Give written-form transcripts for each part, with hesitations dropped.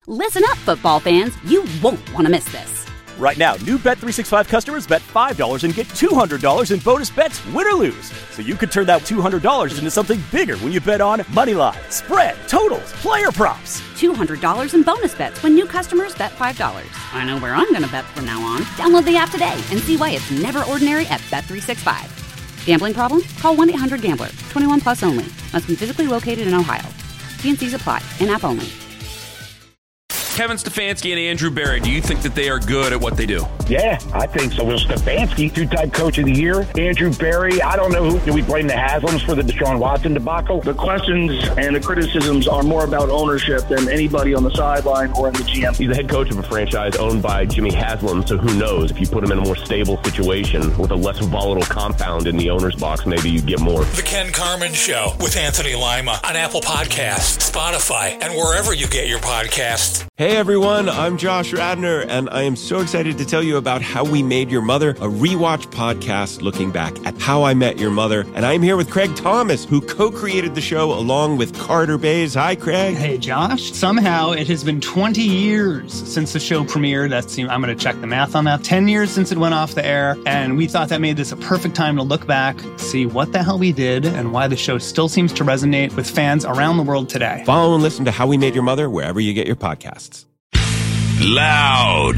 Listen up, football fans. You won't want to miss this. Right now, new Bet365 customers bet $5 and get $200 in bonus bets, win or lose. So you could turn that $200 into something bigger when you bet on money line, spread, totals, player props. $200 in bonus bets when new customers bet $5. I know where I'm going to bet from now on. Download the app today and see why it's never ordinary at Bet365. Gambling problem? Call 1-800-GAMBLER. 21 plus only. Must be physically located in Ohio. T&Cs apply. In-app only. Kevin Stefanski and Andrew Berry, do you think that they are good at what they do? Yeah, I think so. Well, Stefanski, two-time coach of the year. Andrew Berry, I don't know who. Do we blame the Haslams for the Deshaun Watson debacle? The questions and the criticisms are more about ownership than anybody on the sideline or in the GM. He's the head coach of a franchise owned by Jimmy Haslam, so who knows? If you put him in a more stable situation with a less volatile compound in the owner's box, maybe you'd get more. The Ken Carman Show with Anthony Lima on Apple Podcasts, Spotify, and wherever you get your podcasts. Hey everyone, I'm Josh Radner, and I am so excited to tell you about How We Made Your Mother, a rewatch podcast looking back at How I Met Your Mother. And I'm here with Craig Thomas, who co-created the show along with Carter Bays. Hi, Craig. Hey, Josh. Somehow it has been 20 years since the show premiered. I'm going to check the math on that. 10 years since it went off the air, and we thought that made this a perfect time to look back, see what the hell we did, and why the show still seems to resonate with fans around the world today. Follow and listen to How We Made Your Mother wherever you get your podcasts. Loud.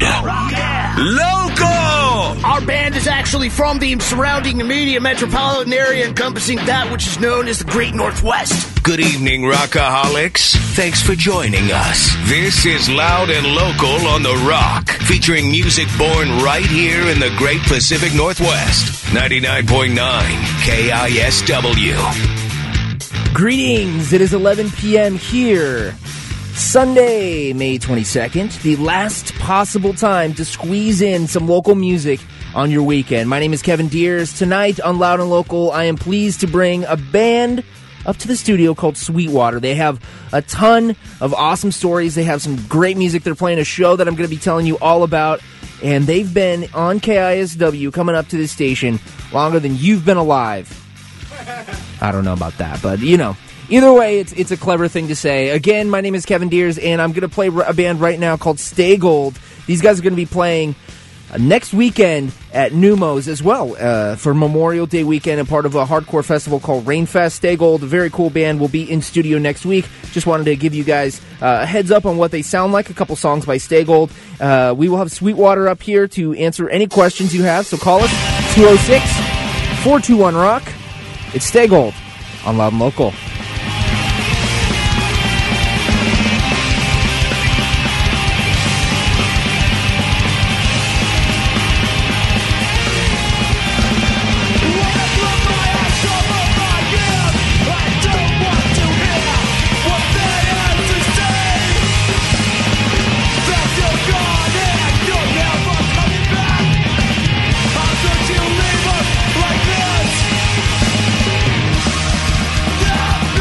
Local. Our band is actually from the surrounding immediate metropolitan area encompassing that which is known as the Great Northwest. Good evening, Rockaholics. Thanks for joining us. This is Loud and Local on The Rock, featuring music born right here in the Great Pacific Northwest. 99.9 KISW. Greetings. It is 11 p.m. here. Sunday, May 22nd, the last possible time to squeeze in some local music on your weekend. My name is Kevin Deers. Tonight on Loud and Local, I am pleased to bring a band up to the studio called Sweetwater. They have a ton of awesome stories. They have some great music. They're playing a show that I'm going to be telling you all about, and they've been on KISW coming up to this station longer than you've been alive. I don't know about that, but you know. Either way, it's a clever thing to say. Again, my name is Kevin Deers, and I'm going to play a band right now called Stay Gold. These guys are going to be playing next weekend at Numos as well for Memorial Day weekend and part of a hardcore festival called Rainfest. Stay Gold, a very cool band, will be in studio next week. Just wanted to give you guys a heads up on what they sound like, a couple songs by Stay Gold. We will have Sweetwater up here to answer any questions you have, so call us, 206-421-ROCK. It's Stay Gold on Loud and Local. Like this.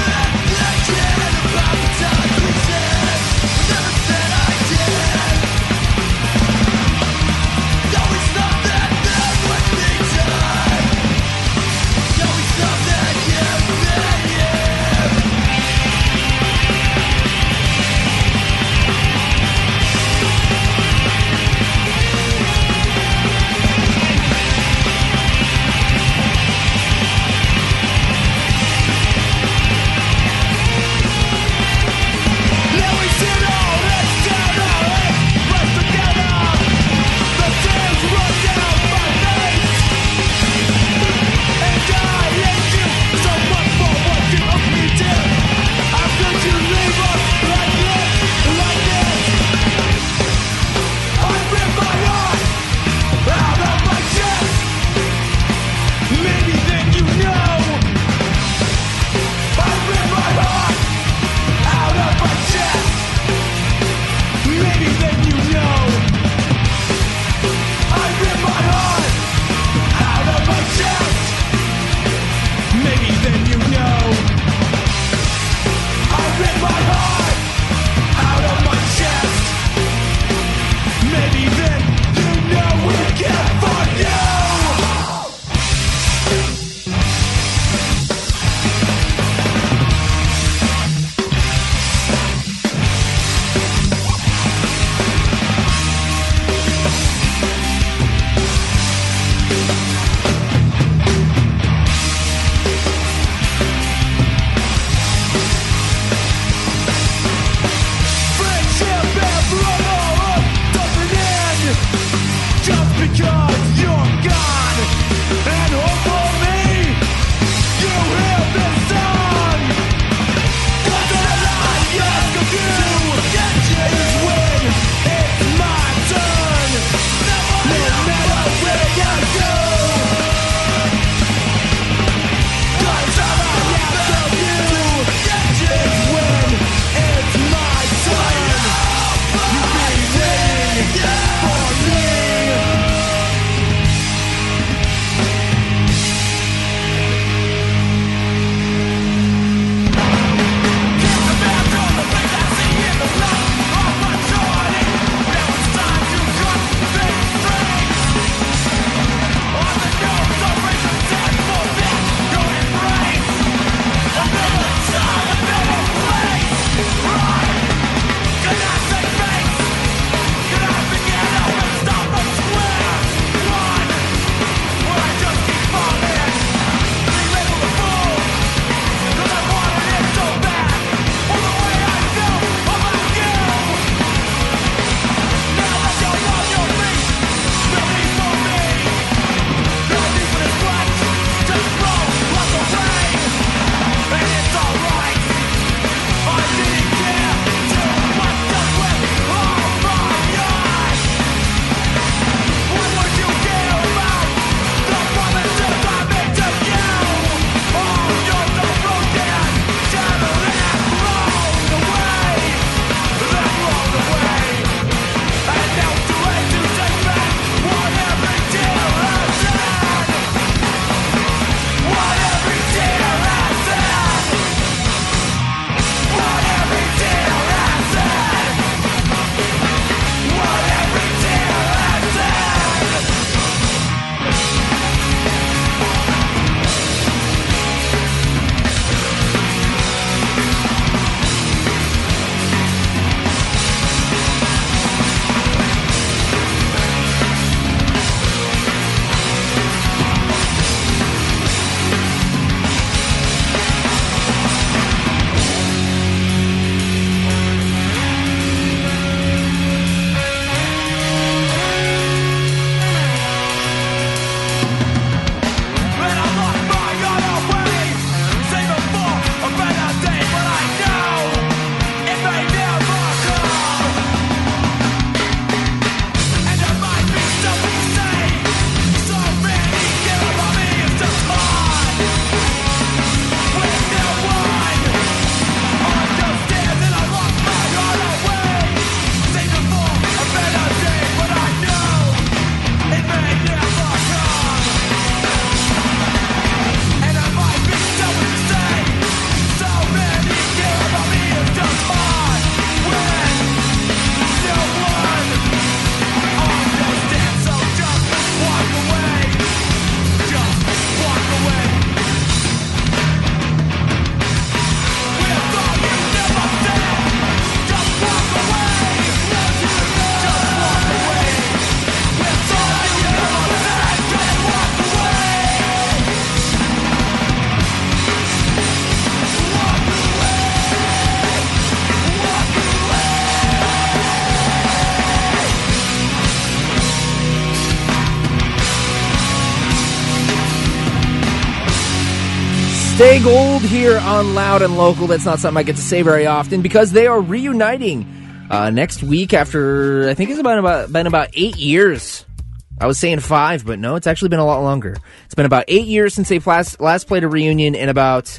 Stay Gold here on Loud and Local. That's not something I get to say very often because they are reuniting next week after, I think it's been about 8 years. I was saying 5, but no, it's actually been a lot longer. It's been about 8 years since they last played a reunion and about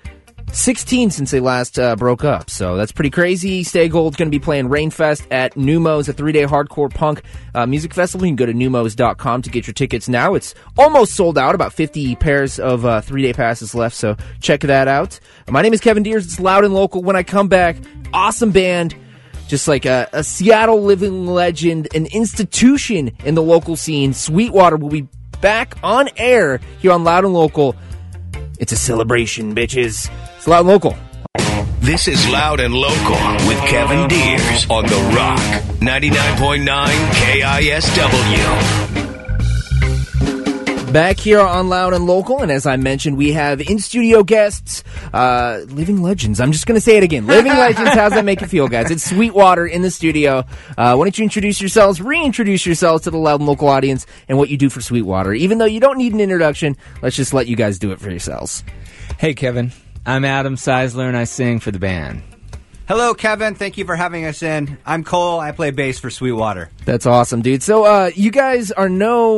16 since they last broke up. So that's pretty crazy. Stay Gold's going to be playing Rainfest at Numos, a 3-day hardcore punk music festival. You can go to numos.com to get your tickets now. It's almost sold out, about 50 pairs of 3-day passes left, so check that out. My name is Kevin Deers. It's Loud and Local. When I come back, awesome band, just like a Seattle living legend, an institution in the local scene. Sweetwater will be back on air here on Loud and Local. It's a celebration, bitches. It's Loud and Local. This is Loud and Local with Kevin Deers on The Rock, 99.9 KISW. Back here on Loud and Local, and as I mentioned, we have in-studio guests, living legends. I'm just going to say it again. Living legends. How's that make you feel, guys? It's Sweetwater in the studio. Why don't you introduce yourselves, reintroduce yourselves to the Loud and Local audience and what you do for Sweetwater. Even though you don't need an introduction, let's just let you guys do it for yourselves. Hey, Kevin. I'm Adam Seisler, and I sing for the band. Hello, Kevin. Thank you for having us in. I'm Cole. I play bass for Sweetwater. That's awesome, dude. So you guys are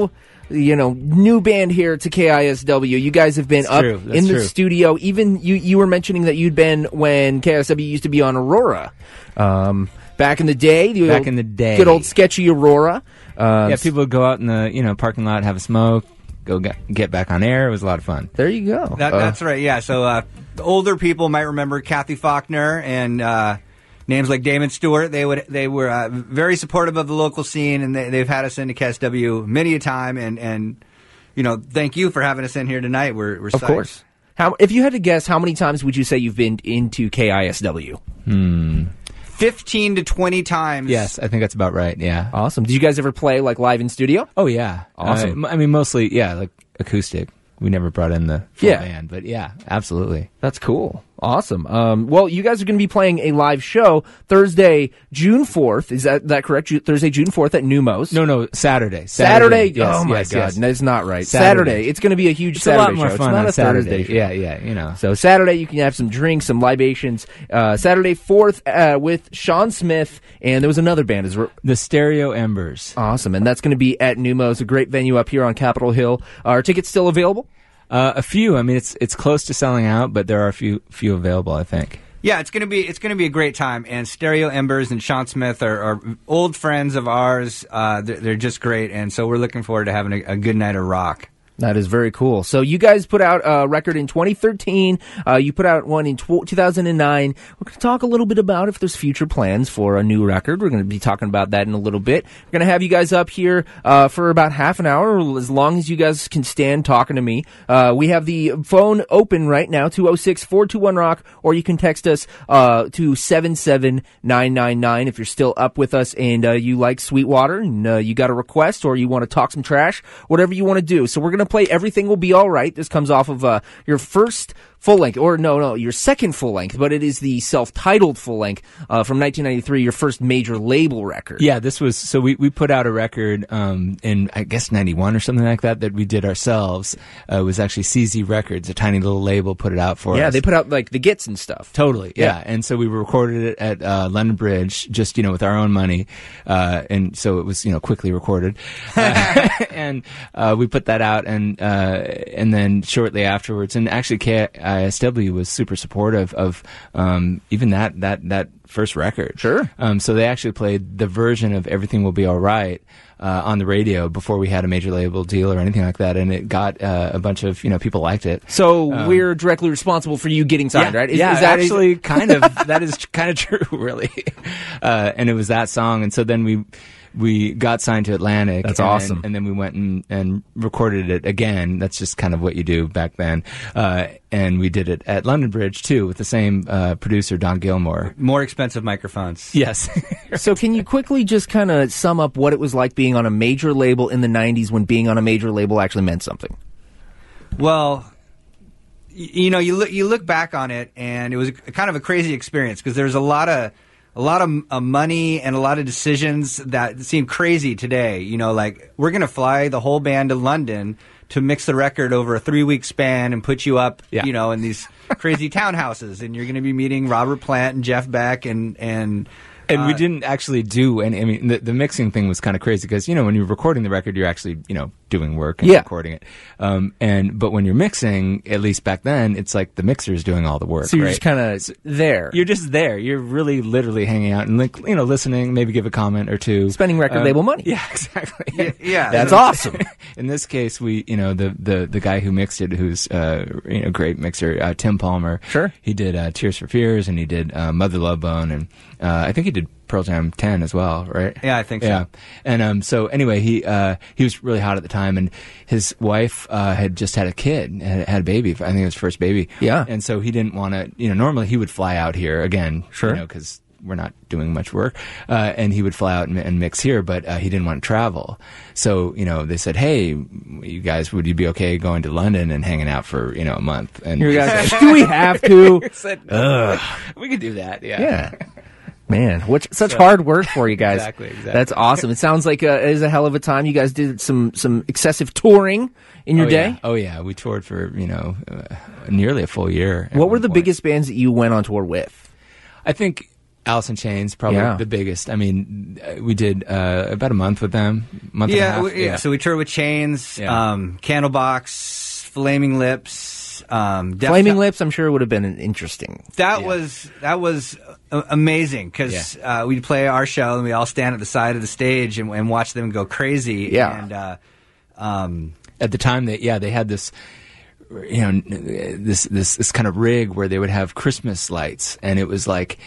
new band here to KISW. You guys have been up in the studio. Even you were mentioning that you'd been when KISW used to be on Aurora. Back in the day. Good old sketchy Aurora. People would go out in the parking lot, have a smoke, go get back on air. It was a lot of fun. There you go. That's right, yeah. So the older people might remember Kathy Faulkner and names like Damon Stewart. They were very supportive of the local scene, and they've had us into KSW many a time. And thank you for having us in here tonight. We're of psyched. course. If you had to guess, how many times would you say you've been into KISW? 15 to 20 times. Yes, I think that's about right. Yeah. Awesome. Did you guys ever play live in studio? Oh yeah. Awesome. Mostly like acoustic. We never brought in the full band, but yeah, absolutely. That's cool. Awesome. Well, you guys are going to be playing a live show Thursday, June 4th. Is that correct? Thursday, June 4th at Numos. No, Saturday. Saturday? Yes, oh, my yes, God. Yes. That's not right. Saturday. It's going to be a huge Saturday show. It's a lot more fun on on Saturday. Thursday show. Yeah. So Saturday, you can have some drinks, some libations. Saturday 4th with Sean Smith, and there was another band. The Stereo Embers. Awesome. And that's going to be at Numos, a great venue up here on Capitol Hill. Are tickets still available? A few. I mean, it's close to selling out, but there are a few available, I think. Yeah, it's gonna be a great time. And Stereo Embers and Sean Smith are old friends of ours. They're just great, and so we're looking forward to having a good night of rock. That is very cool. So you guys put out a record in 2013. You put out one in 2009. We're going to talk a little bit about if there's future plans for a new record. We're going to be talking about that in a little bit. We're going to have you guys up here for about half an hour, as long as you guys can stand talking to me. We have the phone open right now, 206-421-ROCK, or you can text us to 77999 if you're still up with us and you like Sweetwater and you got a request or you want to talk some trash, whatever you want to do. So we're going to play Everything Will Be All Right. This comes off of your first full-length, or no, your second full-length, but it is the self-titled full-length from 1993, your first major label record. Yeah, this was, so we put out a record in, I guess, 91 or something like that we did ourselves. It was actually CZ Records, a tiny little label, put it out for us. Yeah, they put out, the Gits and stuff. Totally, yeah. And so we recorded it at London Bridge, just, with our own money, and so it was, quickly recorded. And we put that out, and then shortly afterwards, and actually KISW was super supportive of even that first record. Sure. So they actually played the version of Everything Will Be All Right on the radio before we had a major label deal or anything like that, and it got a bunch of people liked it. So we're directly responsible for you getting signed, right? Is that actually kind of that is kind of true, really. And it was that song, and so then we got signed to Atlantic. That's awesome. And then we went and recorded it again. That's just kind of what you do back then. And we did it at London Bridge, too, with the same producer, Don Gilmore. More expensive microphones. Yes. So can you quickly just kind of sum up what it was like being on a major label in the 90s when being on a major label actually meant something? Well, you look back on it, and it was kind of a crazy experience because there's a lot of money and a lot of decisions that seem crazy today. Like we're going to fly the whole band to London to mix the record over a 3-week span and put you up, in these crazy townhouses. And you're going to be meeting Robert Plant and Jeff Beck and we didn't actually do any. I mean, the mixing thing was kind of crazy because when you're recording the record, you're actually doing work and recording it. But when you're mixing, at least back then, it's like the mixer's doing all the work. So you're right? just kind of there. You're just there. You're really literally hanging out and listening, maybe give a comment or two, spending record label money. Yeah, exactly. Yeah, that's awesome. In this case, we the guy who mixed it, who's great mixer, Tim Palmer. Sure. He did Tears for Fears and he did Mother Love Bone, and I think he did Pearl Jam 10 as well, right? Yeah, I think so. Yeah. And so anyway, he was really hot at the time, and his wife had just had a kid, had a baby. I think it was his first baby. Yeah. And so he didn't want to, normally he would fly out here again. Sure. Because we're not doing much work, and he would fly out and mix here, but he didn't want to travel. So they said, hey, you guys, would you be okay going to London and hanging out for a month? And you guys, do we have to? Said, we could do that. Yeah. Man, such hard work for you guys. Exactly. That's awesome. It sounds like it is a hell of a time. You guys did some excessive touring in your day. Yeah. Oh yeah, we toured for nearly a full year. What were the biggest bands that you went on tour with? I think Alice in Chains, probably the biggest. I mean, we did about a month with them. Month and a half. So we toured with Chains, Candlebox, Flaming Lips. Flaming Lips, I'm sure would have been interesting. That was amazing because we'd play our show and we all stand at the side of the stage and watch them go crazy. Yeah. And at the time, they had this. This kind of rig where they would have Christmas lights, and it was like,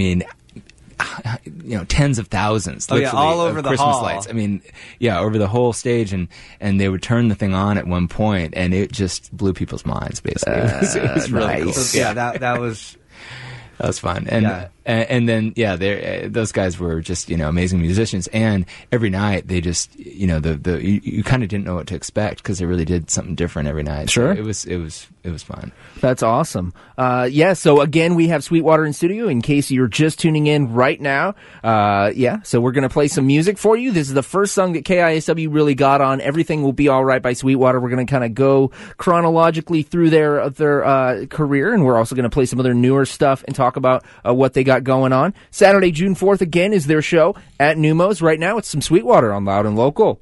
tens of thousands, literally, all over of the Christmas hall. lights. Over the whole stage, and they would turn the thing on at one point, and it just blew people's minds. Basically, it was really cool. So, that was. That was fun, and then those guys were just amazing musicians, and every night they just you kind of didn't know what to expect because they really did something different every night. Sure, so it was fun. That's awesome. So again, we have Sweetwater in studio. In case you're just tuning in right now, so we're gonna play some music for you. This is the first song that KISW really got on. Everything Will Be All Right by Sweetwater. We're gonna kind of go chronologically through their career, and we're also gonna play some of their newer stuff and talk about what they got going on. Saturday, June 4th, again, is their show at Neumos. Right now, it's some Sweetwater on Loud and Local.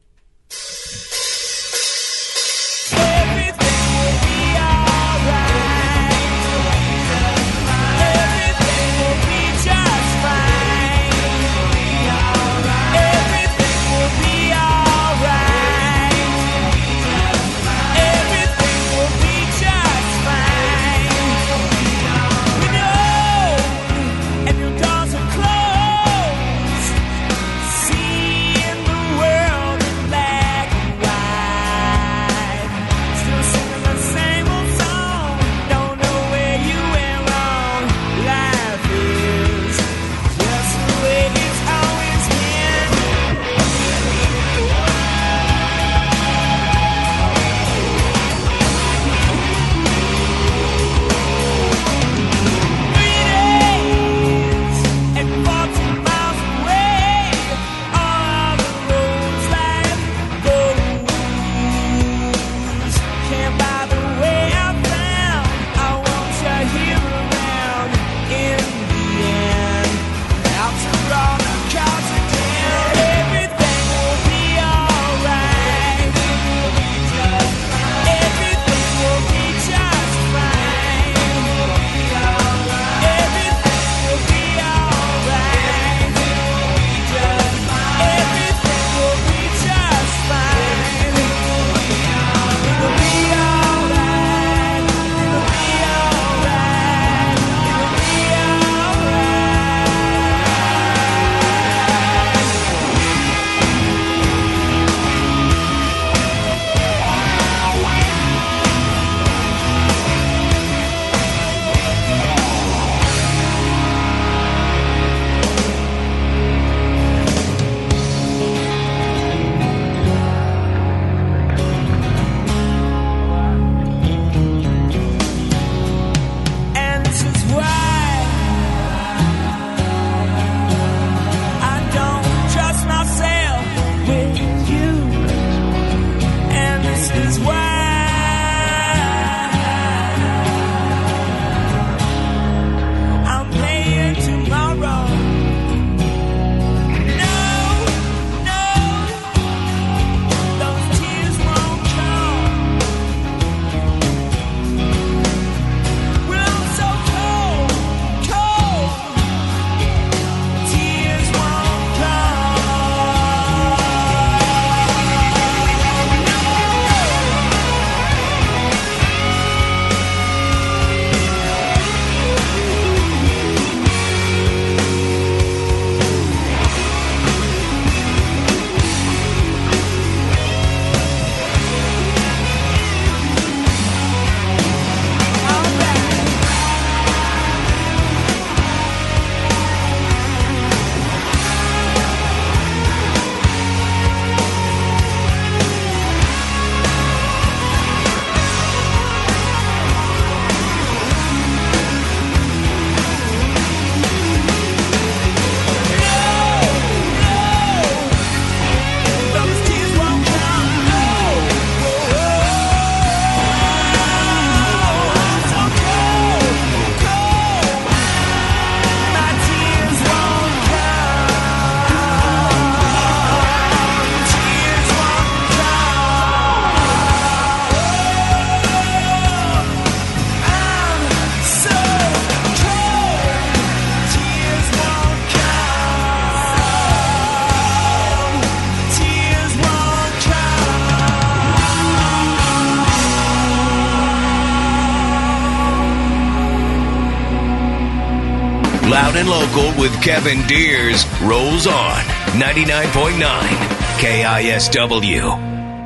Seeing the world in black and Loud and Local with Kevin Deers rolls on 99.9 KISW.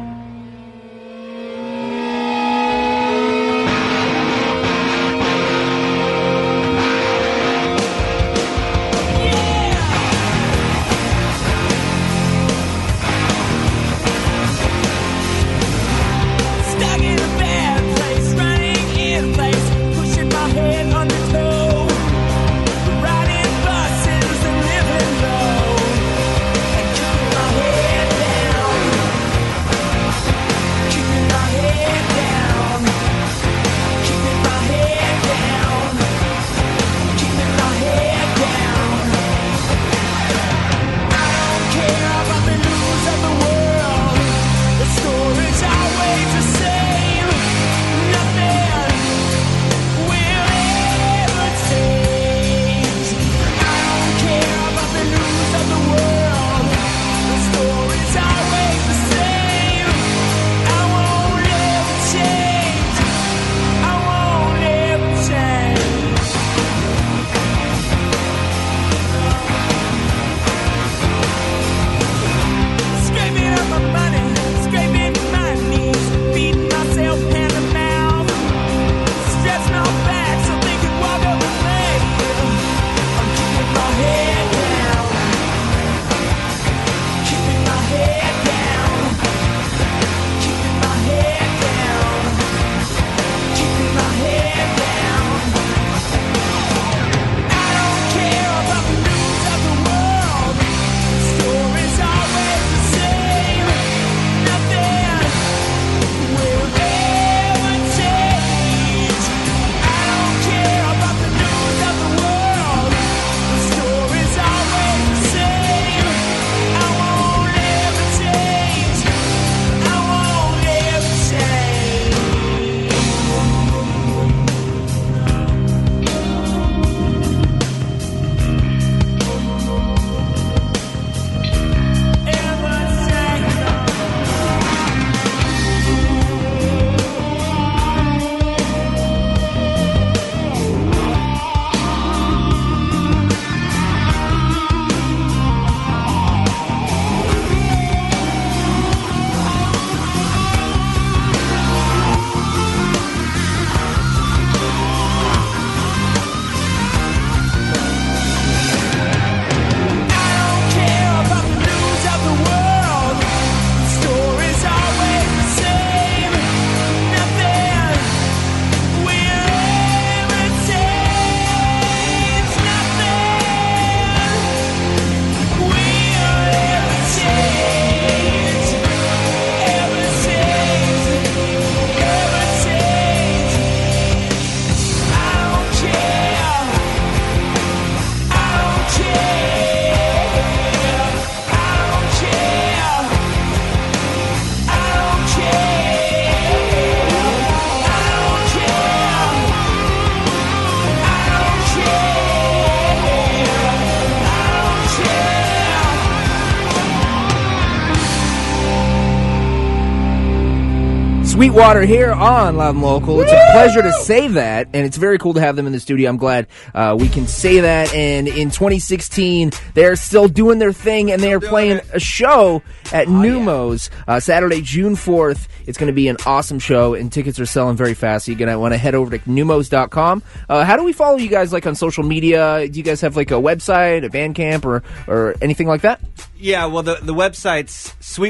Sweetwater here on Loud and Local. It's a pleasure to say that, and it's very cool to have them in the studio. I'm glad we can say that. And in 2016, they're still doing their thing, and they are playing a show at Numos Saturday, June 4th. It's going to be an awesome show, and tickets are selling very fast, so you're going to want to head over to numos.com. How do we follow you guys, like, on social media? Do you guys have, like, a website, a Bandcamp, or anything like that? Yeah, well, the website's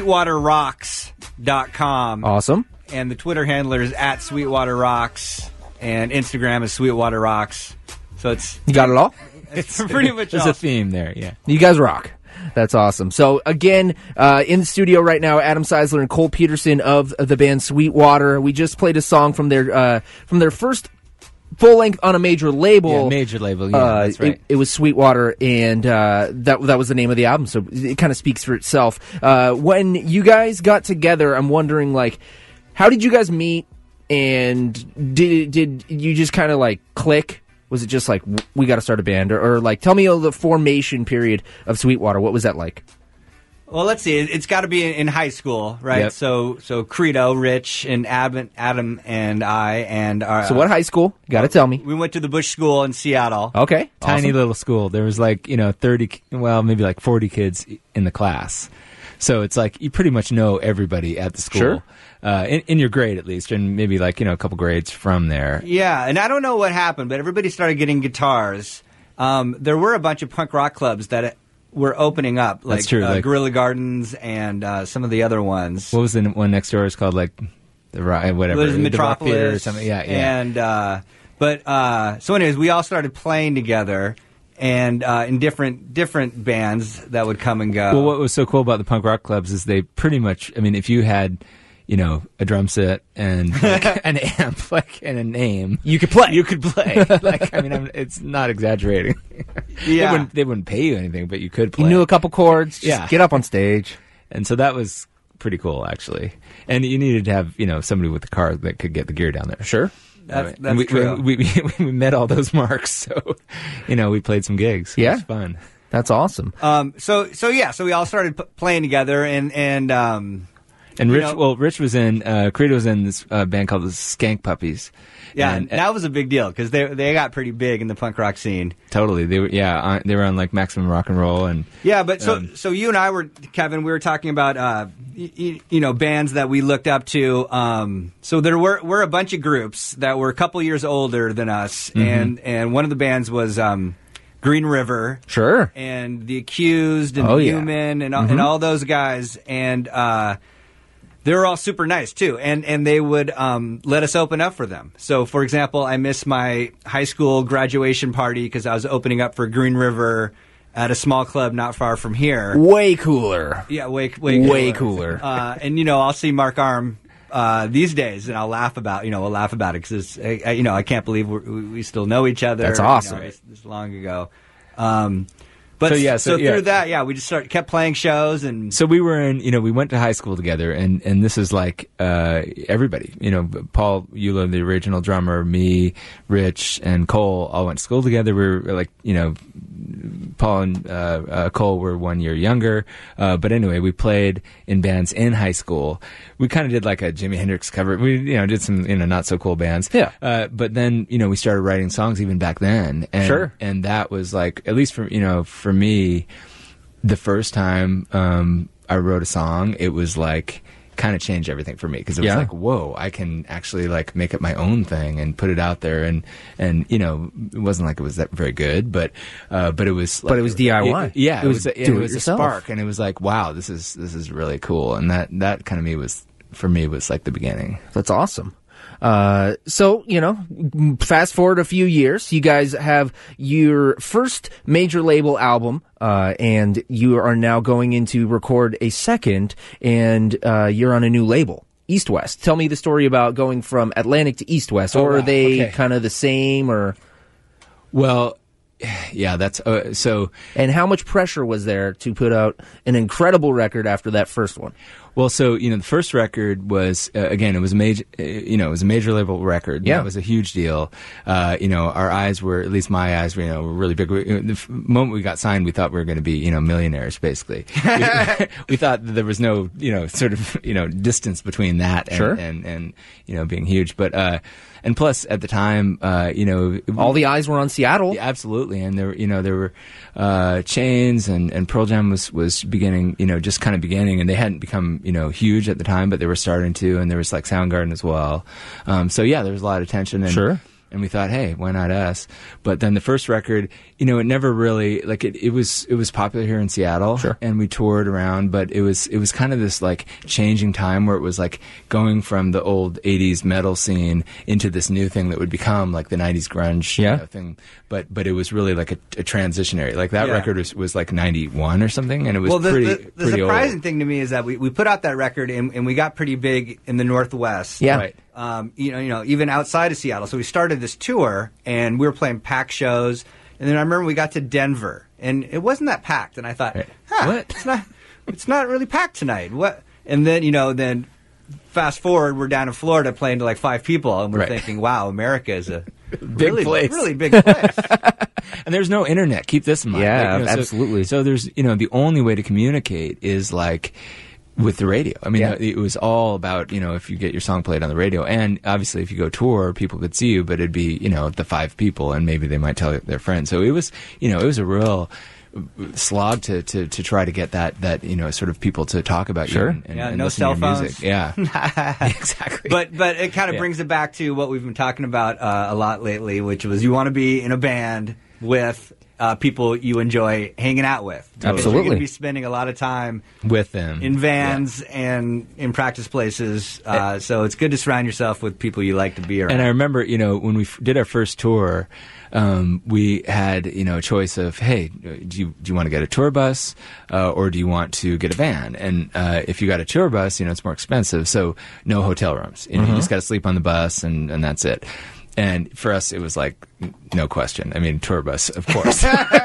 sweetwaterrocks.com. Awesome. And the Twitter handler is at SweetwaterRocks, and Instagram is SweetwaterRocks. So it's... You got it all? It's pretty much There's all. a theme there, yeah. You guys rock. That's awesome. So, again, in the studio right now, Adam Seisler and Cole Peterson of the band Sweetwater. We just played a song from their first full length on a major label. Yeah, major label, yeah, that's right. It was Sweetwater, and that was the name of the album, so it kind of speaks for itself. When you guys got together, I'm wondering, like, how did you guys meet, and did you just kind of, like, click? Was it just like, we got to start a band? Or like, tell me the formation period of Sweetwater. What was that like? Well, let's see. It's got to be in high school, right? Yep. So Credo, Rich, and Adam, and I, and our. So what high school? You got to tell me. We went to the Bush School in Seattle. Okay, Tiny awesome. little school. There was like 30, well, maybe like 40 kids in the class. So it's like you pretty much know everybody at the school. Sure. In your grade at least, and maybe like a couple grades from there. Yeah, and I don't know what happened, but everybody started getting guitars. There were a bunch of punk rock clubs that were opening up, like, That's true, like Guerrilla Gardens and some of the other ones. What was the one next door? It's called like the whatever, It was the Rock Metropolis Theater or something. Yeah. And so anyways, we all started playing together and in different bands that would come and go. Well, what was so cool about the punk rock clubs is they pretty much, I mean, if you had, a drum set and like, an amp, like, and a name, you could play. Like, I mean, it's not exaggerating. Yeah. They wouldn't pay you anything, but you could play. You knew a couple chords. Just get up on stage. And so that was pretty cool, actually. And you needed to have, somebody with a car that could get the gear down there. Sure. That's we, true. We met all those marks, so we played some gigs. Yeah. It was fun. That's awesome. So we all started playing together, and Rich was in Credo was in this band called the Skank Puppies. Yeah, and that was a big deal because they got pretty big in the punk rock scene. Totally, they were on like Maximum Rock and Roll and but so you and I were, Kevin, we were talking about bands that we looked up to. So there were a bunch of groups that were a couple years older than us, and one of the bands was Green River, sure, and The Accused and Human and all those guys, and they were all super nice too, and they would let us open up for them. So, for example, I missed my high school graduation party because I was opening up for Green River at a small club not far from here. Way cooler. Yeah, way cooler. And I'll see Mark Arm these days, and I'll laugh about it because I can't believe we still know each other. That's awesome. This long ago. But through that, we just kept playing shows, and so we were in. We went to high school together, and this is like everybody. Paul Eula, the original drummer, me, Rich, and Cole all went to school together. We were like, Paul and Cole were 1 year younger, but anyway, we played in bands in high school. We kind of did like a Jimi Hendrix cover. We did some not so cool bands. Yeah. But then we started writing songs even back then. And, sure. And that was like, at least for me, the first time I wrote a song, it was like kind of changed everything for me because it was like, whoa, I can actually like make it my own thing and put it out there, and it wasn't like it was that very good, but it was like, but it was DIY. It was a spark, and it was like, wow, this is really cool, and that kind of was like the beginning. That's awesome. So, fast forward a few years, you guys have your first major label album, and you are now going in to record a second, and you're on a new label, East West. Tell me the story about going from Atlantic to East West, or are they kind of the same, or? Well, yeah, that's so. And how much pressure was there to put out an incredible record after that first one? Well, so the first record was again, it was a major, it was a major label record. Yeah, that was a huge deal. Our eyes were, at least my eyes, were really big. The moment we got signed, we thought we were going to be, millionaires. Basically, we thought that there was no, sort of, distance between that and being huge. But and plus, at the time, all the eyes were on Seattle. Yeah, absolutely, and there were Chains and Pearl Jam was beginning, just kind of beginning, and they hadn't become huge at the time, but they were starting to, and there was like Soundgarden as well. So yeah, there was a lot of tension, and sure. And we thought, hey, why not us? But then the first record, it never really, like, it was popular here in Seattle, sure. And we toured around, but it was kind of this like changing time where it was like going from the old 80s metal scene into this new thing that would become like the 90s grunge thing. But it was really like a transitionary. Like that record was like 91 or something, and it was pretty the surprising old. thing to me is that we put out that record and we got pretty big in the Northwest. Yeah. Right. Even outside of Seattle. So we started this tour, and we were playing packed shows. And then I remember we got to Denver, and it wasn't that packed. And I thought, what? It's not really packed tonight. What? And then then fast forward, we're down in Florida playing to like 5 people, and we're thinking, wow, America is a Big place. Really big place. And there's no internet. Keep this in mind. Yeah, Like, absolutely. So there's, the only way to communicate is like with the radio. I mean, it was all about, if you get your song played on the radio, and obviously if you go tour, people could see you, but it'd be, the 5 people, and maybe they might tell their friends. So it was, it was a real slog to try to get that sort of people to talk about you and no listen cell to your phones. music. Yeah, exactly. But it kind of brings it back to what we've been talking about a lot lately, which was you want to be in a band with people you enjoy hanging out with. Absolutely. You're going to be spending a lot of time with them in vans and in practice places. So it's good to surround yourself with people you like to be around. And I remember, when we did our first tour, we had, a choice of, hey, do you want to get a tour bus or do you want to get a van? And if you got a tour bus, it's more expensive, so no hotel rooms. You just got to sleep on the bus, and that's it. And for us, it was like, no question. I mean, tour bus, of course.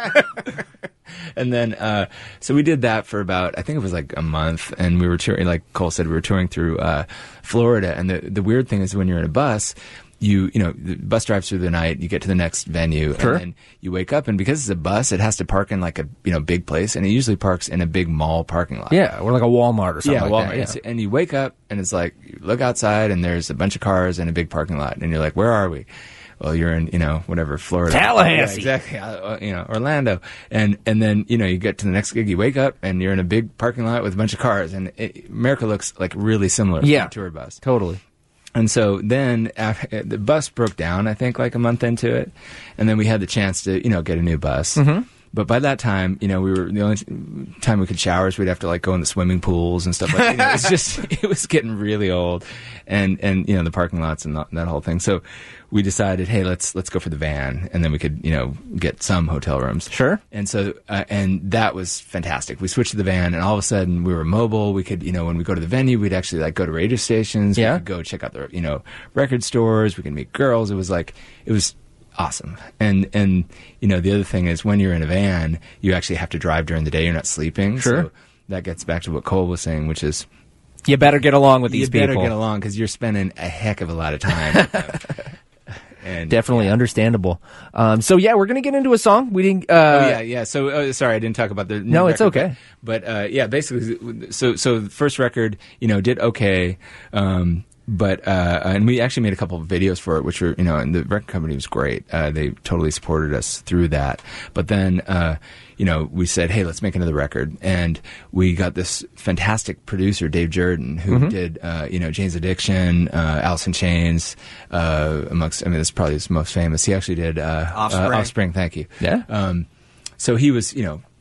And then, so we did that for about, I think it was like a month, and we were touring, like Cole said, we were touring through Florida. And the weird thing is when you're in a bus, the bus drives through the night, you get to the next venue, Sure. and then you wake up, and because it's a bus, it has to park in like a, big place, and it usually parks in a big mall parking lot. Yeah, or like a Walmart or something like Walmart. that. Yeah. And you wake up, and it's like, you look outside, and there's a bunch of cars and a big parking lot, and you're like, where are we? Well, you're in, whatever, Florida. Tallahassee. Yeah, exactly. Orlando. And then, you get to the next gig, you wake up, and you're in a big parking lot with a bunch of cars, and America looks like really similar to a tour bus. Totally. And so then the bus broke down, I think, like a month into it. And then we had the chance to, get a new bus. Mm-hmm. But by that time, we were, the only time we could shower is we'd have to like go in the swimming pools and stuff like that. It's just, it was getting really old. And the parking lots and that whole thing. So we decided, hey, let's go for the van. And then we could, get some hotel rooms. Sure. And so, and that was fantastic. We switched to the van, and all of a sudden we were mobile. We could, when we go to the venue, we'd actually like go to radio stations. Yeah. We could go check out the, record stores. We could meet girls. It was awesome. And the other thing is when you're in a van, you actually have to drive during the day. You're not sleeping. Sure. So that gets back to what Cole was saying, which is you better get along with these people. You better get along because you're spending a heck of a lot of time with them. And definitely understandable. So yeah, we're gonna get into a song. We didn't. So sorry, I didn't talk about the. No, it's record, okay. But basically, so the first record, did okay. But and we actually made a couple of videos for it, which were, and the record company was great. They totally supported us through that. But then, we said, hey, let's make another record. And we got this fantastic producer, Dave Jordan, who did, Jane's Addiction, Alice in Chains, this is probably his most famous. He actually did Offspring. Thank you. Yeah. So he was,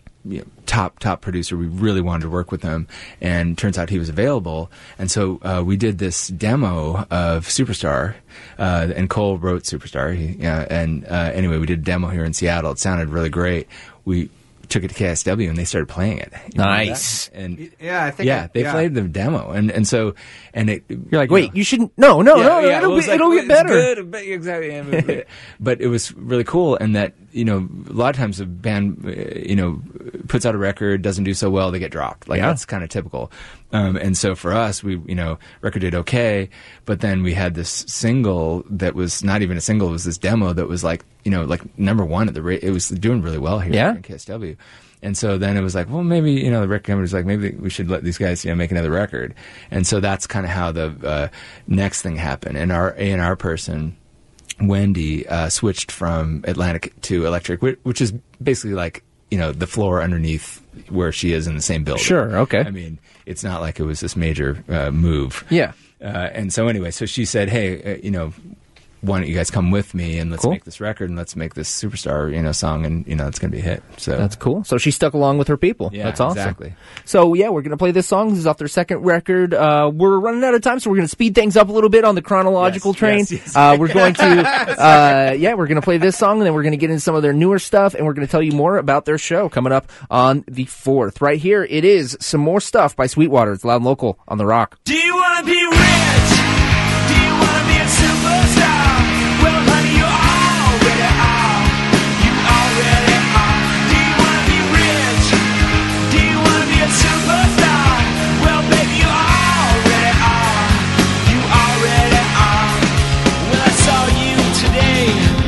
top producer. We really wanted to work with him, and turns out he was available. And so we did this demo of Superstar, and Cole wrote Superstar. Anyway, we did a demo here in Seattle. It sounded really great. We took it to KSW, and they started playing it. Nice. And they played the demo, and so it. You're like, wait, you shouldn't. No, it'll get better. Good, exactly. But it was really cool, and that a lot of times a band puts out a record, doesn't do so well, they get dropped. That's kind of typical. And so for us, we record did okay, but then we had this single that was not even a single. It was this demo that was like number one at the rate. It was doing really well here in KSW. And so then it was like, well, maybe, the record company was like, maybe we should let these guys, make another record. And so that's kind of how the next thing happened. And our A&R person, Wendy, switched from Atlantic to Electric, which is basically like, the floor underneath where she is in the same building. Sure, okay. I mean, it's not like it was this major move. Yeah. And so anyway, so she said, hey, why don't you guys come with me and let's make this record and let's make this Superstar, song, and it's going to be a hit. So that's cool. So she stuck along with her people. Yeah, that's awesome. Exactly. So yeah, we're going to play this song. This is off their second record. We're running out of time, so we're going to speed things up a little bit on the chronological train. Yes. We're going to, we're going to play this song, and then we're going to get into some of their newer stuff, and we're going to tell you more about their show coming up on the 4th. Right here, it is Some More Stuff by Sweetwater. It's Loud and Local on The Rock. Do you want to be rich? Do you want to be a superstar? Well, honey, you already are. You already are. Do you want to be rich? Do you want to be a superstar? Well, baby, you already are. You already are. Well, I saw you today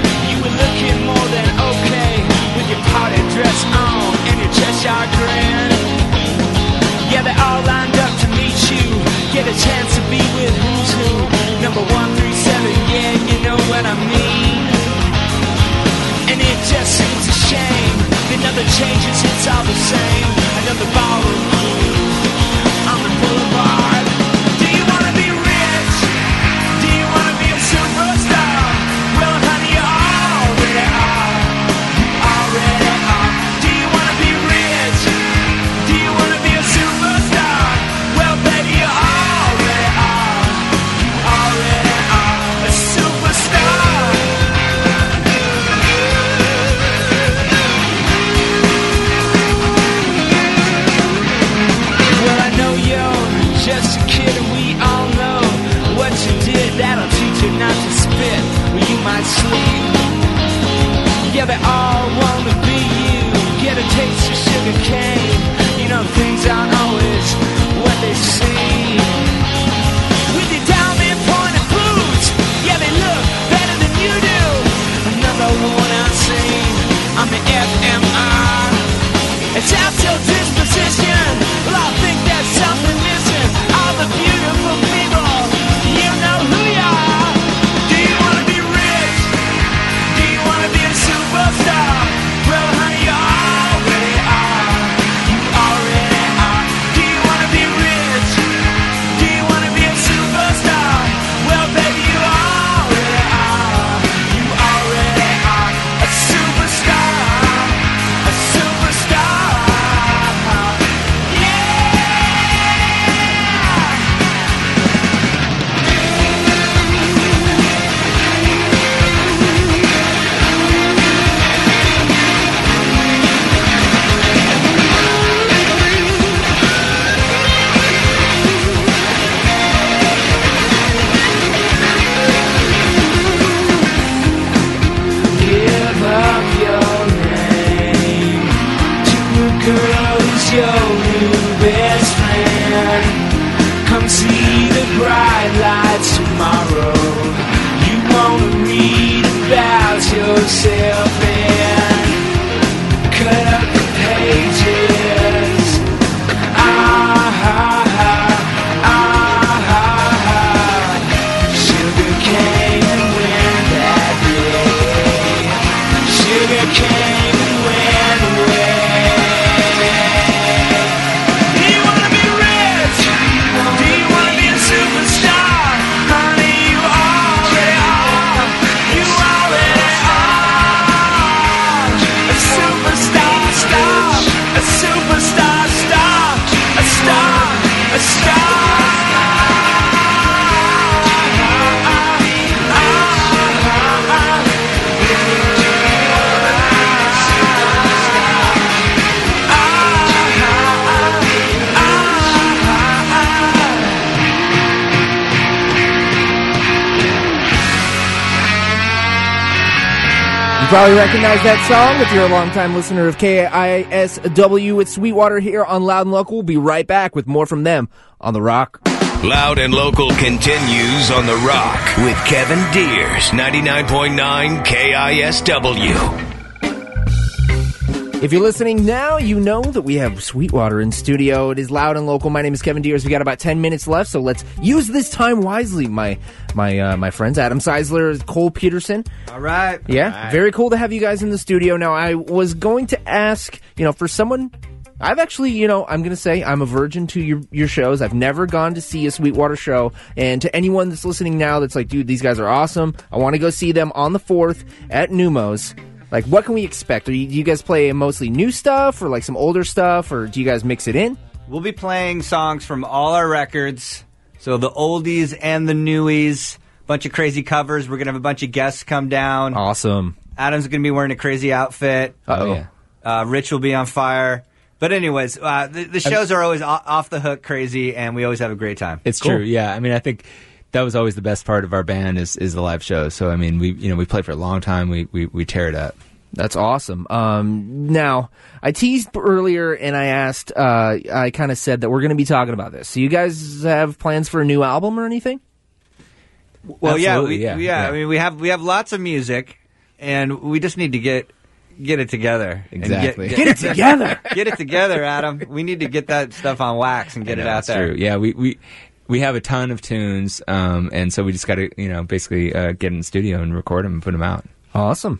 come see the bright lights tomorrow. You wanna read about yourself and cut up the pages. Sugar came and went that day. Sugar came and went away. Do you wanna be rich? Do you wanna be a superstar? Honey, you already are. You already are. A superstar, star. A superstar, star. A star, a star. You probably recognize that song if you're a longtime listener of KISW. It's Sweetwater here on Loud and Local. We'll be right back with more from them on The Rock. Loud and Local continues on The Rock with Kevin Deers, 99.9 KISW. If you're listening now, you know that we have Sweetwater in studio. It is Loud and Local. My name is Kevin Deers. We got about 10 minutes left, so let's use this time wisely. My friends, Adam Seisler, Cole Peterson. All right. Yeah, All right. Very cool to have you guys in the studio. Now, I was going to ask, for someone, I've actually, I'm going to say I'm a virgin to your shows. I've never gone to see a Sweetwater show. And to anyone that's listening now that's like, dude, these guys are awesome. I want to go see them on the 4th at Numos. Like, what can we expect? Do you guys play mostly new stuff or like some older stuff, or do you guys mix it in? We'll be playing songs from all our records, so the oldies and the newies, bunch of crazy covers. We're going to have a bunch of guests come down. Awesome. Adam's going to be wearing a crazy outfit. Uh-oh. Rich will be on fire. But anyways, the shows are always off the hook crazy, and we always have a great time. It's true, yeah. I mean, I think that was always the best part of our band is the live shows. So I mean, we played for a long time. We tear it up. That's awesome. Now, I teased earlier and I asked, I kind of said that we're going to be talking about this. So you guys have plans for a new album or anything? Well, Absolutely, yeah. I mean, we have lots of music, and we just need to get it together. Exactly. Get it together. Get it together, Adam. We need to get that stuff on wax and get it out there. True. Yeah, we have a ton of tunes, and so we just got to basically get in the studio and record them and put them out. Awesome.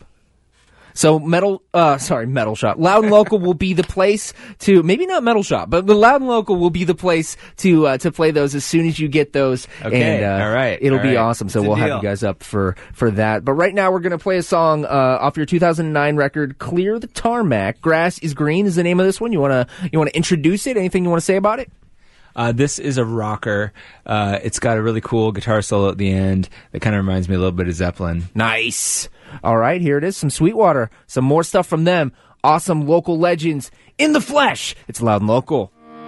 So Metal Shop. Loud and Local will be the place to, maybe not Metal Shop, but the Loud and Local will be the place to play those as soon as you get those. Okay, and, all right. It'll all be right. awesome. So It's a we'll have deal. you guys up for that. But right now we're going to play a song off your 2009 record, Clear the Tarmac. Grass is Green is the name of this one. You want to introduce it? Anything you want to say about it? This is a rocker. It's got a really cool guitar solo at the end that kind of reminds me a little bit of Zeppelin. Nice. All right, here it is. Some Sweetwater. Some more stuff from them. Awesome local legends in the flesh. It's Loud and Local.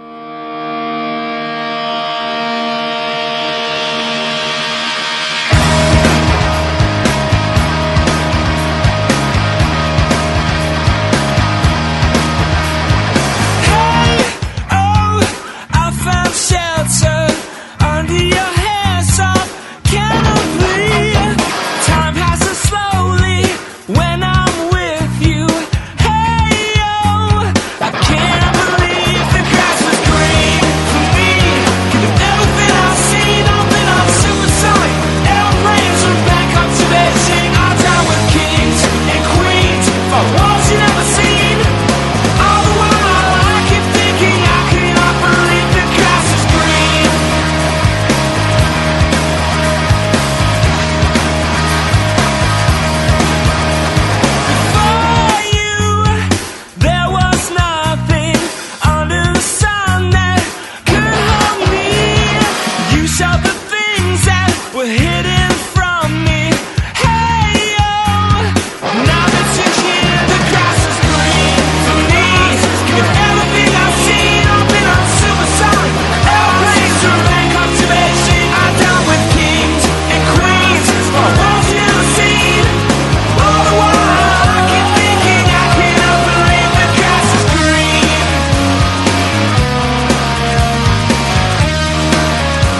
I found shelter under your hands-off canopy. Time passes slowly when I'm with you. Hey, oh, I can't believe the grass is green for me. Given everything I've seen, I've been on suicide. Airplanes from Bangkok to Beijing. I'm down with kings and queens for walls you never seen. All the while I keep thinking I cannot believe the grass is green. Before you, there was nothing under the sun that could hold me. You saw the things that were hidden from me. Hey, oh, now that you're here, the grass is green for me. Given everything I've seen, I've been on suicide. Airplanes from Bangkok to Beijing. I'm down with kings and queens for walls you never seen. All the while I keep thinking I cannot believe the grass is green.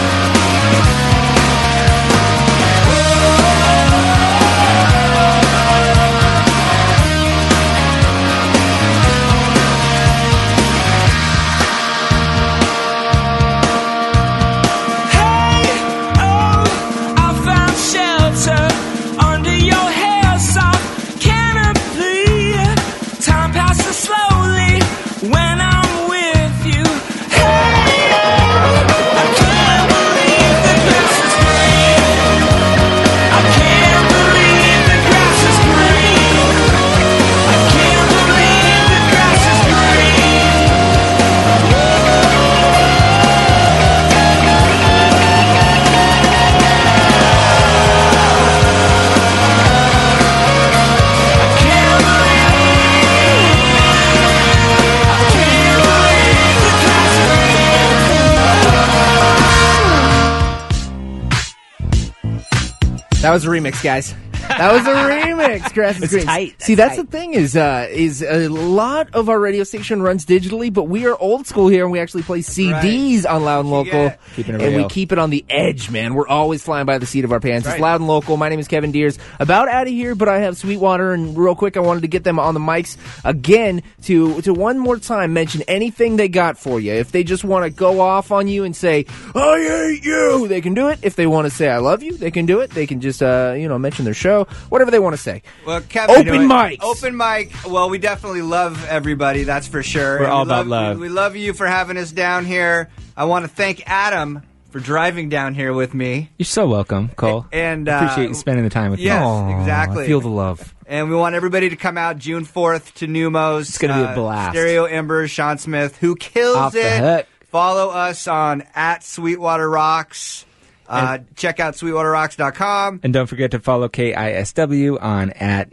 That was a remix, guys. That was a remix. Grass is green. Tight. See, that's the thing is a lot of our radio station runs digitally, but we are old school here, and we actually play CDs on Loud and Local, Keeping it and we real. keep it on the edge, man. We're always flying by the seat of our pants. That's It's right. Loud and Local. My name is Kevin Deers. About out of here, but I have Sweetwater, and real quick, I wanted to get them on the mics again to one more time mention anything they got for you. If they just want to go off on you and say, I hate you, they can do it. If they want to say, I love you, they can do it. They can just, mention their show, whatever they want to say. Well, Kevin, Open mics. Open mic. Well, we definitely love everybody. That's for sure. We're And all we about love. We love you for having us down here. I want to thank Adam for driving down here with me. You're so welcome, Cole. And appreciate you spending the time with yes, me. Aw, exactly. I feel the love. And we want everybody to come out June 4th to Numos. It's gonna be a blast. Stereo Embers, Sean Smith, who kills Off the it. hook. Follow us on @Sweetwater Rocks. Check out sweetwaterrocks.com. And don't forget to follow KISW on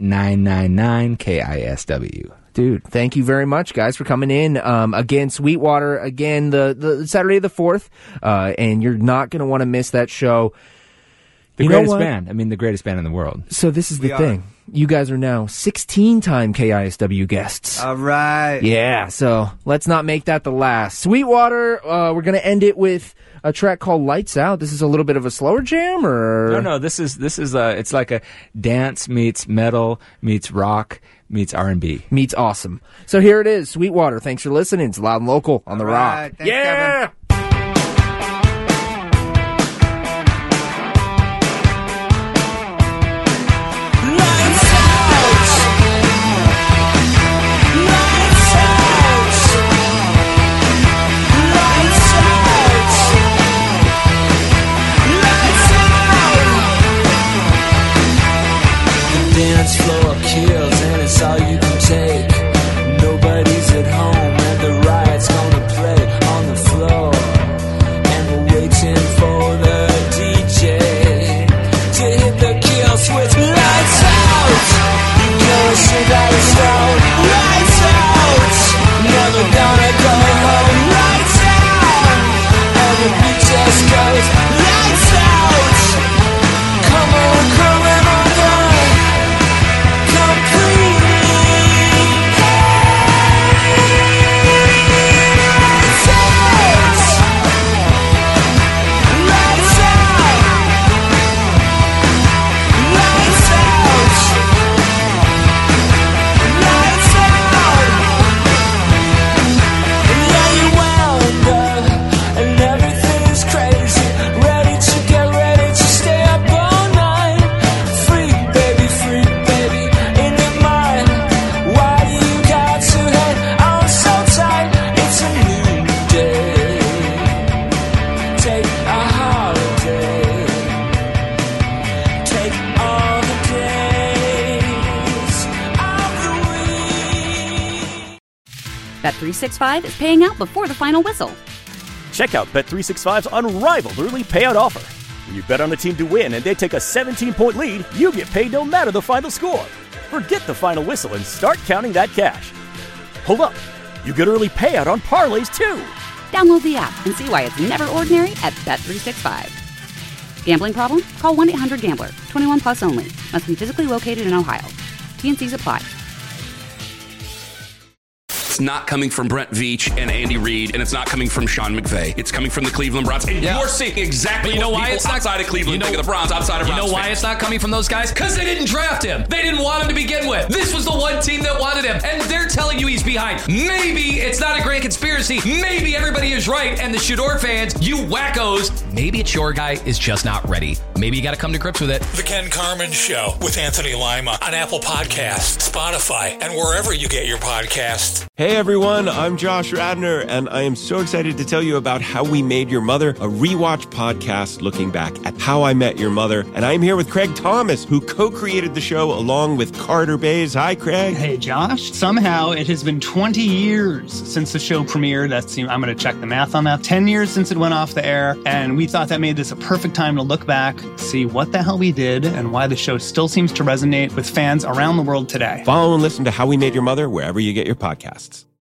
@999KISW. Dude, thank you very much, guys, for coming in. Again, Sweetwater, again, the Saturday the 4th, and you're not going to want to miss that show. The You know greatest what? band. I mean, the greatest band in the world. So this is We the are. thing. You guys are now 16-time KISW guests. All right. Yeah, so let's not make that the last. Sweetwater, we're going to end it with a track called Lights Out. This is a little bit of a slower jam, or? No, this is it's like a dance meets metal meets rock meets R&B. Meets awesome. So here it is, Sweetwater. Thanks for listening. It's Loud and Local on The Rock. right. Thanks, Kevin. Dance floor kills and it's all you can take. Nobody's at home and the riot's gonna play on the floor. And we're waiting for the DJ to hit the kill switch. Lights out! Gonna sit out the stone. Lights out! Never gonna go home. Lights out! And the beat just goes. Lights out! Come on, coming on down. Bet365 is paying out before the final whistle. Check out Bet365's unrivaled early payout offer. When you bet on a team to win and they take a 17-point lead, you get paid no matter the final score. Forget the final whistle and start counting that cash. Hold up. You get early payout on parlays, too. Download the app and see why it's never ordinary at Bet365. Gambling problem? Call 1-800-GAMBLER. 21 plus only. Must be physically located in Ohio. T&Cs apply. It's not coming from Brent Veach and Andy Reid, and it's not coming from Sean McVay. It's coming from the Cleveland Browns. And you're seeing exactly But you know what why people it's not outside of Cleveland think of the Browns, outside of You Browns know why fans. it's not coming from those guys? Because they didn't draft him. They didn't want him to begin with. This was the one team that wanted him, and they're telling you he's behind. Maybe it's not a grand conspiracy. Maybe everybody is right, and the Shador fans, you wackos, maybe it's your guy is just not ready. Maybe you got to come to grips with it. The Ken Carmen Show with Anthony Lima on Apple Podcasts, Spotify, and wherever you get your podcasts. Hey everyone, I'm Josh Radner, and I am so excited to tell you about How We Made Your Mother, a rewatch podcast looking back at How I Met Your Mother. And I'm here with Craig Thomas, who co-created the show along with Carter Bays. Hi, Craig. Hey, Josh. Somehow it has been 20 years since the show premiered. I'm going to check the math on that. 10 years since it went off the air, and we thought that made this a perfect time to look back, see what the hell we did, and why the show still seems to resonate with fans around the world today. Follow and listen to How We Made Your Mother wherever you get your podcasts.